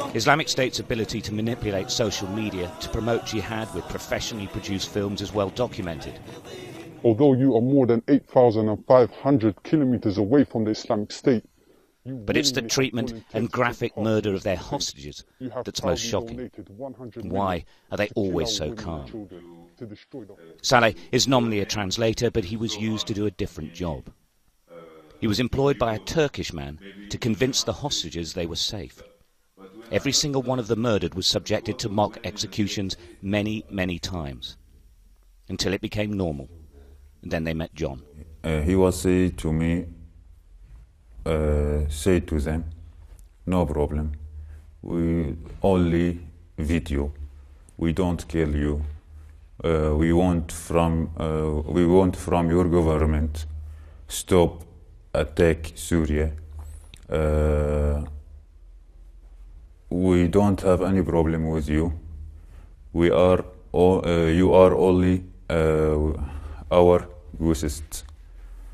Islamic State's ability to manipulate social media to promote jihad with professionally produced films is well documented. Although you are more than 8,500 kilometers away from the Islamic State, but it's the treatment and graphic murder of their hostages that's most shocking. Why are they always so calm? Saleh is nominally a translator, but he was used to do a different job. He was employed by a Turkish man to convince the hostages they were safe. Every single one of the murdered was subjected to mock executions many, many times, until it became normal. And then they met John. He was say to me, say to them, no problem. We only video. We don't kill you. We want from your government stop attack Syria. We don't have any problem with you. You are only our ghosts.